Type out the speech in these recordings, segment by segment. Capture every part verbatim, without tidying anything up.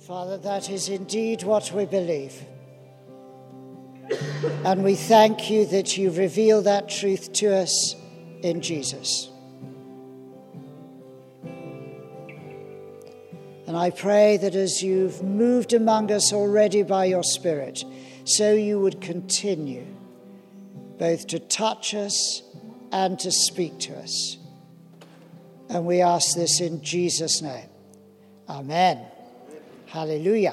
Father, that is indeed what we believe. And we thank you that you reveal that truth to us in Jesus. And I pray that as you've moved among us already by your Spirit, so you would continue both to touch us and to speak to us. And we ask this in Jesus' name. Amen. Hallelujah.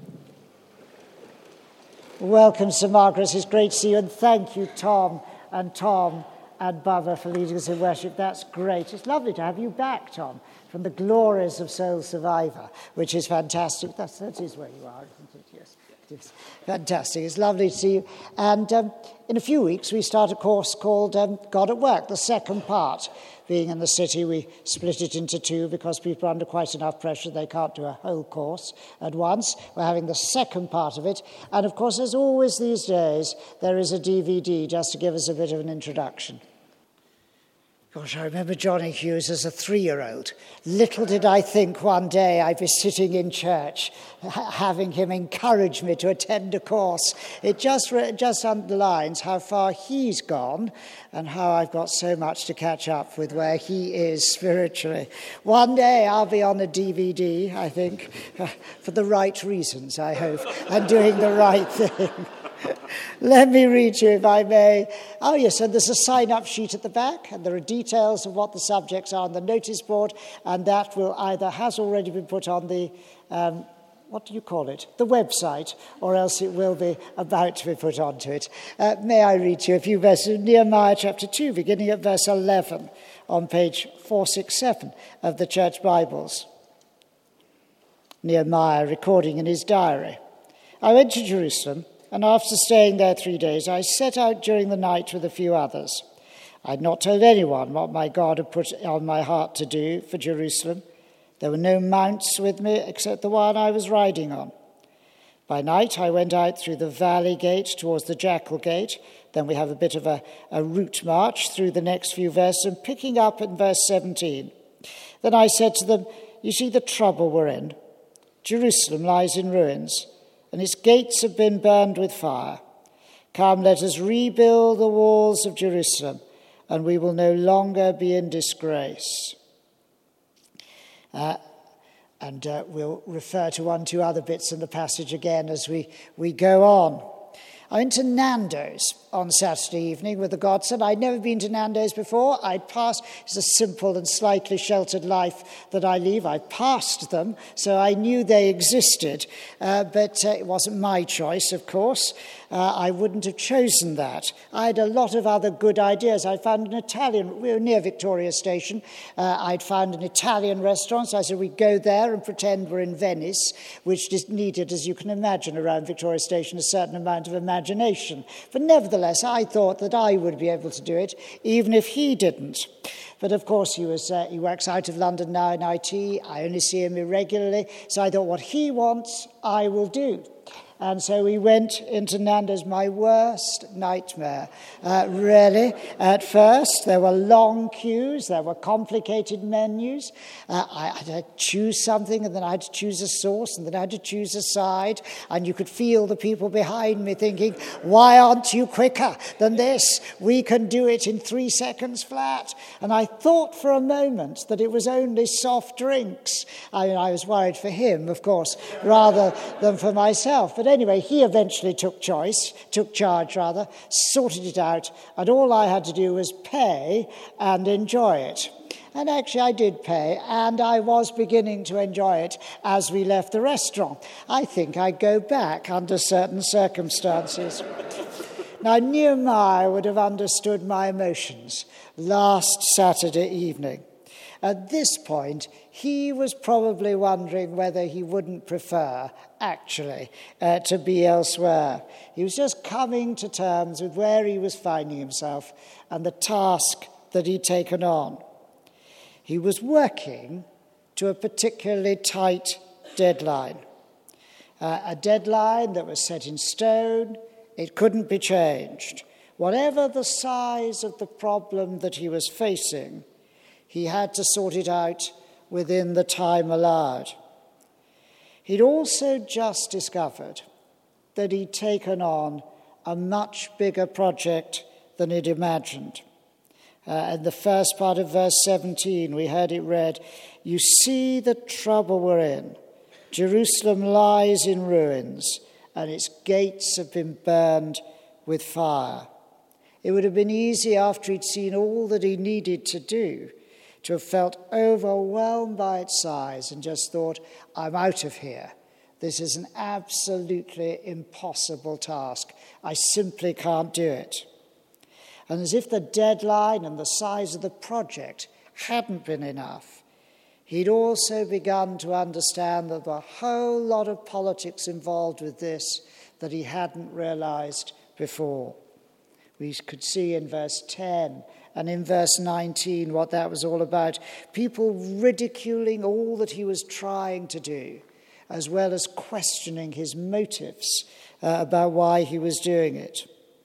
Welcome, Sir Margaret. It's great to see you. And thank you, Tom and Tom and Barbara, for leading us in worship. That's great. It's lovely to have you back, Tom, from the glories of Soul Survivor, which is fantastic. That's, that is where you are, isn't it? Yes. It's fantastic. It's lovely to see you. And um, in a few weeks, we start a course called um, God at Work, the second part. Being in the city, we split it into two because people are under quite enough pressure. They can't do a whole course at once. We're having the second part of it. And, of course, as always these days, there is a D V D just to give us a bit of an introduction. Gosh, I remember Johnny Hughes as a three-year-old. Little did I think one day I'd be sitting in church ha- having him encourage me to attend a course. It just, re- just underlines how far he's gone and how I've got so much to catch up with where he is spiritually. One day I'll be on a D V D, I think, for the right reasons, I hope, and doing the right thing. Let me read you, if I may. Oh, yes, and there's a sign-up sheet at the back, and there are details of what the subjects are on the notice board, and that will either has already been put on the, um, what do you call it, the website, or else it will be about to be put onto it. Uh, may I read to you a few verses? Nehemiah chapter two, beginning at verse eleven, on page four sixty-seven of the Church Bibles. Nehemiah recording in his diary. I went to Jerusalem, and after staying there three days, I set out during the night with a few others. I had not told anyone what my God had put on my heart to do for Jerusalem. There were no mounts with me except the one I was riding on. By night, I went out through the valley gate towards the jackal gate. Then we have a bit of a, a route march through the next few verses, and picking up in verse seventeen. Then I said to them, you see the trouble we're in. Jerusalem lies in ruins, and its gates have been burned with fire. Come, let us rebuild the walls of Jerusalem, and we will no longer be in disgrace. Uh, and uh, we'll refer to one, two other bits in the passage again as we, we go on. I went to Nando's on Saturday evening with the godson. I'd never been to Nando's before. I'd passed, it's a simple and slightly sheltered life that I lead. I passed them, so I knew they existed. Uh, but uh, it wasn't my choice, of course. Uh, I wouldn't have chosen that. I had a lot of other good ideas. I found an Italian, we were near Victoria Station. Uh, I'd found an Italian restaurant, so I said we'd go there and pretend we're in Venice, which just needed, as you can imagine, around Victoria Station, a certain amount of imagination. But nevertheless, I thought that I would be able to do it, even if he didn't. But of course, he was uh, he works out of London now in I T. I only see him irregularly. So I thought, what he wants, I will do. And so we went into Nando's, my worst nightmare, uh, really. At first, there were long queues, there were complicated menus. Uh, I had to choose something, and then I had to choose a sauce, and then I had to choose a side. And you could feel the people behind me thinking, why aren't you quicker than this? We can do it in three seconds flat. And I thought for a moment that it was only soft drinks. I mean, I was worried for him, of course, rather than for myself. But But anyway, he eventually took choice, took charge rather, sorted it out, and all I had to do was pay and enjoy it. And actually I did pay, and I was beginning to enjoy it as we left the restaurant. I think I'd go back under certain circumstances. Now, Nehemiah would have understood my emotions last Saturday evening. At this point, he was probably wondering whether he wouldn't prefer, actually, uh, to be elsewhere. He was just coming to terms with where he was finding himself and the task that he'd taken on. He was working to a particularly tight deadline, uh, a deadline that was set in stone. It couldn't be changed. Whatever the size of the problem that he was facing, he had to sort it out within the time allowed. He'd also just discovered that he'd taken on a much bigger project than he'd imagined. Uh, in the first part of verse seventeen, we heard it read, "You see the trouble we're in. Jerusalem lies in ruins, and its gates have been burned with fire." It would have been easy, after he'd seen all that he needed to do, to have felt overwhelmed by its size and just thought, I'm out of here. This is an absolutely impossible task. I simply can't do it. And as if the deadline and the size of the project hadn't been enough, he'd also begun to understand that there were a whole lot of politics involved with this that he hadn't realized before. We could see in verse ten and in verse nineteen what that was all about. People ridiculing all that he was trying to do, as well as questioning his motives uh, about why he was doing it.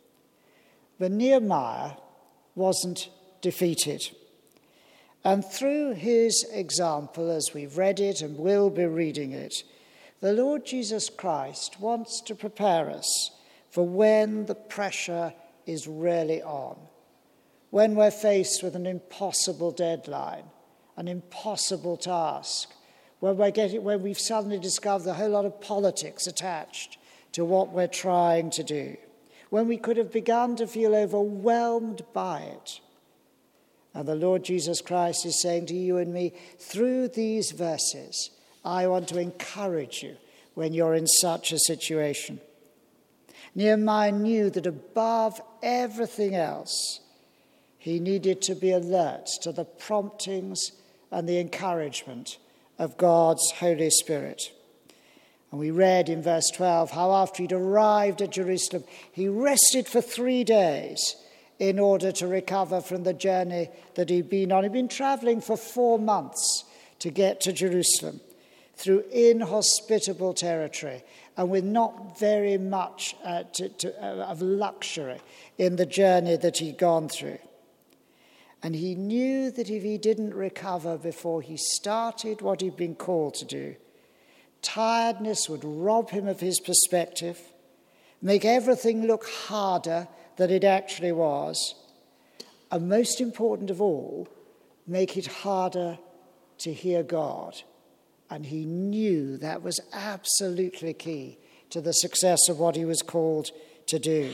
But Nehemiah wasn't defeated. And through his example, as we've read it and will be reading it, the Lord Jesus Christ wants to prepare us for when the pressure is really on, when we're faced with an impossible deadline, an impossible task, when, we're getting, when we've suddenly discovered a whole lot of politics attached to what we're trying to do, when we could have begun to feel overwhelmed by it. And the Lord Jesus Christ is saying to you and me, through these verses, I want to encourage you when you're in such a situation. Nehemiah knew that above everything else, he needed to be alert to the promptings and the encouragement of God's Holy Spirit. And we read in verse twelve how after he'd arrived at Jerusalem, he rested for three days in order to recover from the journey that he'd been on. He'd been traveling for four months to get to Jerusalem through inhospitable territory and with not very much uh, to, to, uh, of luxury in the journey that he'd gone through. And he knew that if he didn't recover before he started what he'd been called to do, tiredness would rob him of his perspective, make everything look harder than it actually was, and most important of all, make it harder to hear God. And he knew that was absolutely key to the success of what he was called to do.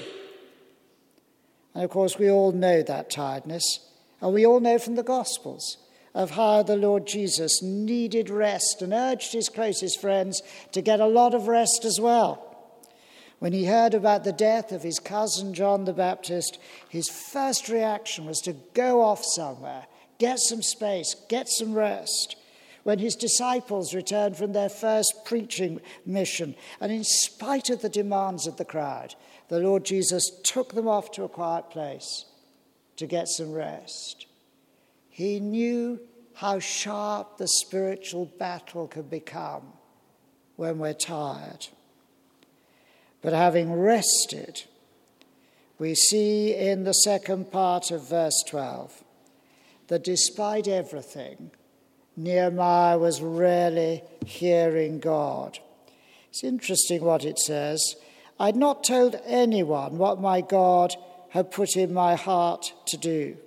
And of course, we all know that tiredness, and we all know from the Gospels of how the Lord Jesus needed rest and urged his closest friends to get a lot of rest as well. When he heard about the death of his cousin John the Baptist, his first reaction was to go off somewhere, get some space, get some rest. When his disciples returned from their first preaching mission, and in spite of the demands of the crowd, the Lord Jesus took them off to a quiet place to get some rest. He knew how sharp the spiritual battle can become when we're tired. But having rested, we see in the second part of verse twelve that despite everything, Nehemiah was really hearing God. It's interesting what it says. I'd not told anyone what my God had put in my heart to do.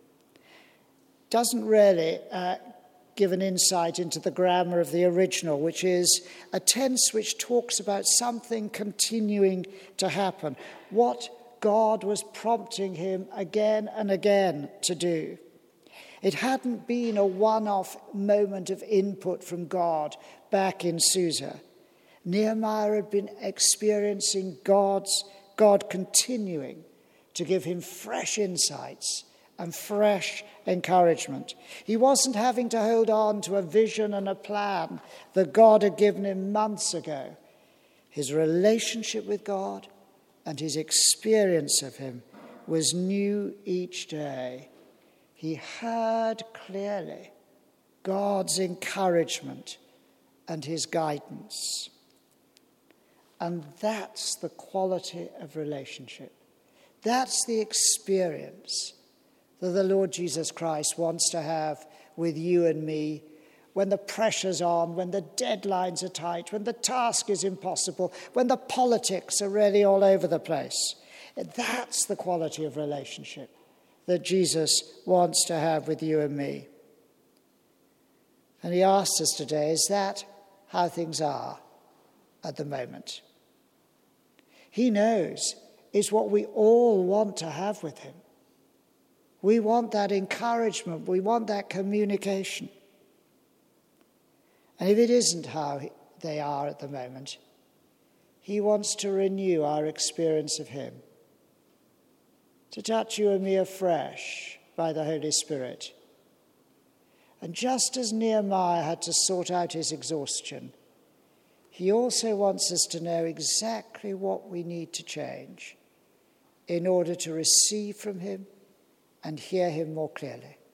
Doesn't really uh, give an insight into the grammar of the original, which is a tense which talks about something continuing to happen, what God was prompting him again and again to do. It hadn't been a one-off moment of input from God back in Susa. Nehemiah had been experiencing God's God continuing to give him fresh insights and fresh encouragement. He wasn't having to hold on to a vision and a plan that God had given him months ago. His relationship with God and his experience of him was new each day. He heard clearly God's encouragement and his guidance. And that's the quality of relationship. That's the experience that the Lord Jesus Christ wants to have with you and me when the pressure's on, when the deadlines are tight, when the task is impossible, when the politics are really all over the place. That's the quality of relationship that Jesus wants to have with you and me. And he asks us today, is that how things are at the moment? He knows it's what we all want to have with him. We want that encouragement. We want that communication. And if it isn't how they are at the moment, he wants to renew our experience of him, to touch you and me afresh by the Holy Spirit. And just as Nehemiah had to sort out his exhaustion, he also wants us to know exactly what we need to change in order to receive from him and hear him more clearly.